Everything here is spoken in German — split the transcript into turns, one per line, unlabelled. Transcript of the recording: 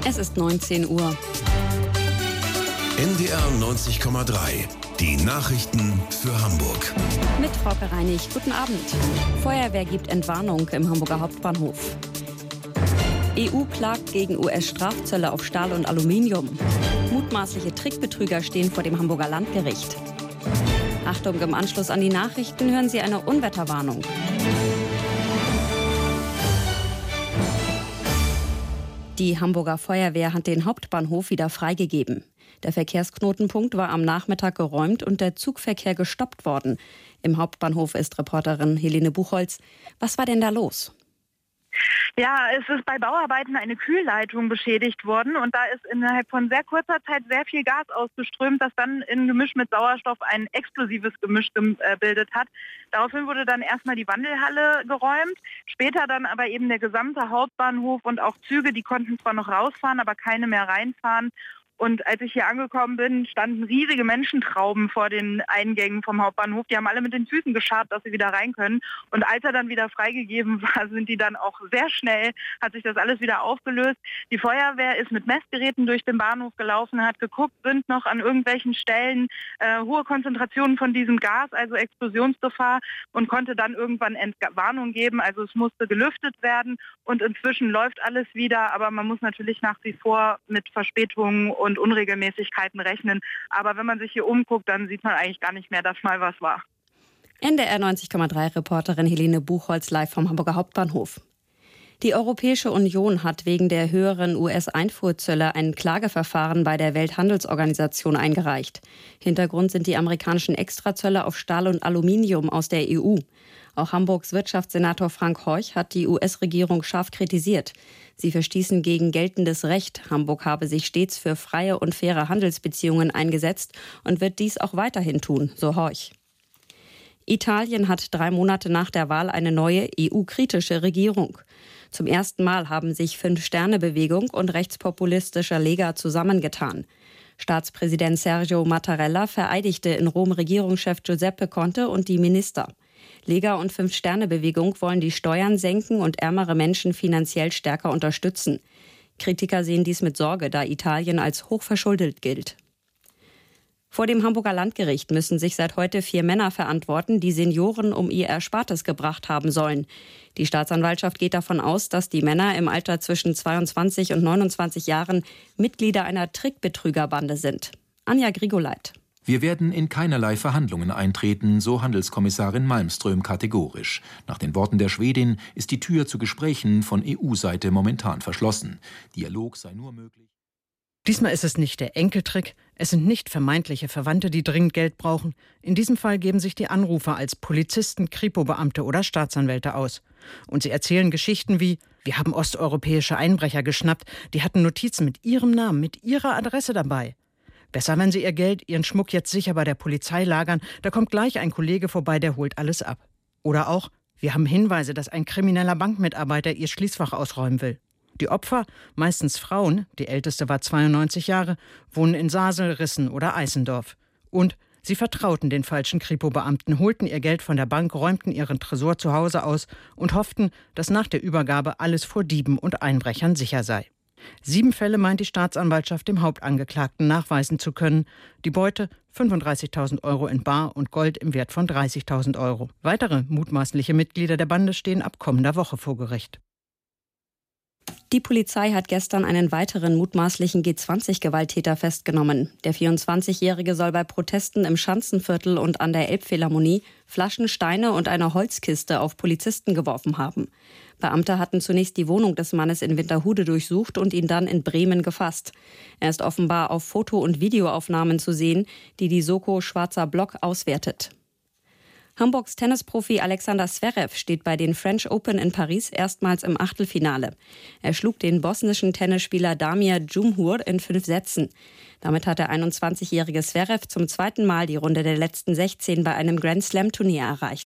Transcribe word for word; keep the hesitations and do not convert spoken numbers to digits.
Es ist neunzehn Uhr.
N D R neunzig Komma drei. Die Nachrichten für Hamburg.
Mit Frauke Reinig. Guten Abend. Feuerwehr gibt Entwarnung im Hamburger Hauptbahnhof. E U klagt gegen U S-Strafzölle auf Stahl und Aluminium. Mutmaßliche Trickbetrüger stehen vor dem Hamburger Landgericht. Achtung, im Anschluss an die Nachrichten hören Sie eine Unwetterwarnung. Die Hamburger Feuerwehr hat den Hauptbahnhof wieder freigegeben. Der Verkehrsknotenpunkt war am Nachmittag geräumt und der Zugverkehr gestoppt worden. Im Hauptbahnhof ist Reporterin Helene Buchholz. Was war denn da los?
Ja, es ist bei Bauarbeiten eine Kühlleitung beschädigt worden und da ist innerhalb von sehr kurzer Zeit sehr viel Gas ausgeströmt, das dann in Gemisch mit Sauerstoff ein explosives Gemisch gebildet hat. Daraufhin wurde dann erstmal die Wandelhalle geräumt, später dann aber eben der gesamte Hauptbahnhof und auch Züge, die konnten zwar noch rausfahren, aber keine mehr reinfahren. Und als ich hier angekommen bin, standen riesige Menschentrauben vor den Eingängen vom Hauptbahnhof. Die haben alle mit den Füßen gescharrt, dass sie wieder rein können. Und als er dann wieder freigegeben war, sind die dann auch sehr schnell, hat sich das alles wieder aufgelöst. Die Feuerwehr ist mit Messgeräten durch den Bahnhof gelaufen, hat geguckt, sind noch an irgendwelchen Stellen äh, hohe Konzentrationen von diesem Gas, also Explosionsgefahr, und konnte dann irgendwann Entwarnung geben. Also es musste gelüftet werden und inzwischen läuft alles wieder. Aber man muss natürlich nach wie vor mit Verspätungen und Unregelmäßigkeiten rechnen. Aber wenn man sich hier umguckt, dann sieht man eigentlich gar nicht mehr, dass mal was war.
N D R neunzig Komma drei Reporterin Helene Buchholz live vom Hamburger Hauptbahnhof. Die Europäische Union hat wegen der höheren U S-Einfuhrzölle ein Klageverfahren bei der Welthandelsorganisation eingereicht. Hintergrund sind die amerikanischen Extrazölle auf Stahl und Aluminium aus der E U. Auch Hamburgs Wirtschaftssenator Frank Horch hat die U S-Regierung scharf kritisiert. Sie verstießen gegen geltendes Recht. Hamburg habe sich stets für freie und faire Handelsbeziehungen eingesetzt und wird dies auch weiterhin tun, so Horch. Italien hat drei Monate nach der Wahl eine neue E U-kritische Regierung. Zum ersten Mal haben sich Fünf-Sterne-Bewegung und rechtspopulistischer Lega zusammengetan. Staatspräsident Sergio Mattarella vereidigte in Rom Regierungschef Giuseppe Conte und die Minister. Lega und Fünf-Sterne-Bewegung wollen die Steuern senken und ärmere Menschen finanziell stärker unterstützen. Kritiker sehen dies mit Sorge, da Italien als hochverschuldet gilt. Vor dem Hamburger Landgericht müssen sich seit heute vier Männer verantworten, die Senioren um ihr Erspartes gebracht haben sollen. Die Staatsanwaltschaft geht davon aus, dass die Männer im Alter zwischen zweiundzwanzig und neunundzwanzig Jahren Mitglieder einer Trickbetrügerbande sind. Anja Grigoleit.
Wir werden in keinerlei Verhandlungen eintreten, so Handelskommissarin Malmström kategorisch. Nach den Worten der Schwedin ist die Tür zu Gesprächen von E U-Seite momentan verschlossen. Dialog sei nur möglich.
Diesmal ist es nicht der Enkeltrick, es sind nicht vermeintliche Verwandte, die dringend Geld brauchen. In diesem Fall geben sich die Anrufer als Polizisten, Kripo-Beamte oder Staatsanwälte aus. Und sie erzählen Geschichten wie: Wir haben osteuropäische Einbrecher geschnappt, die hatten Notizen mit ihrem Namen, mit ihrer Adresse dabei. Besser, wenn Sie Ihr Geld, Ihren Schmuck jetzt sicher bei der Polizei lagern, da kommt gleich ein Kollege vorbei, der holt alles ab. Oder auch: Wir haben Hinweise, dass ein krimineller Bankmitarbeiter Ihr Schließfach ausräumen will. Die Opfer, meistens Frauen, die älteste war zweiundneunzig Jahre, wohnen in Sasel, Rissen oder Eisendorf. Und sie vertrauten den falschen Kripo-Beamten, holten ihr Geld von der Bank, räumten ihren Tresor zu Hause aus und hofften, dass nach der Übergabe alles vor Dieben und Einbrechern sicher sei. Sieben Fälle meint die Staatsanwaltschaft dem Hauptangeklagten nachweisen zu können. Die Beute fünfunddreißigtausend Euro in Bar und Gold im Wert von dreißigtausend Euro. Weitere mutmaßliche Mitglieder der Bande stehen ab kommender Woche vor Gericht.
Die Polizei hat gestern einen weiteren mutmaßlichen G zwanzig Gewalttäter festgenommen. Der vierundzwanzigjährige soll bei Protesten im Schanzenviertel und an der Elbphilharmonie Flaschen, Steine und eine Holzkiste auf Polizisten geworfen haben. Beamte hatten zunächst die Wohnung des Mannes in Winterhude durchsucht und ihn dann in Bremen gefasst. Er ist offenbar auf Foto- und Videoaufnahmen zu sehen, die die Soko Schwarzer Block auswertet. Hamburgs Tennisprofi Alexander Zverev steht bei den French Open in Paris erstmals im Achtelfinale. Er schlug den bosnischen Tennisspieler Damir Džumhur in fünf Sätzen. Damit hat der einundzwanzigjährige Zverev zum zweiten Mal die Runde der letzten sechzehn bei einem Grand-Slam-Turnier erreicht.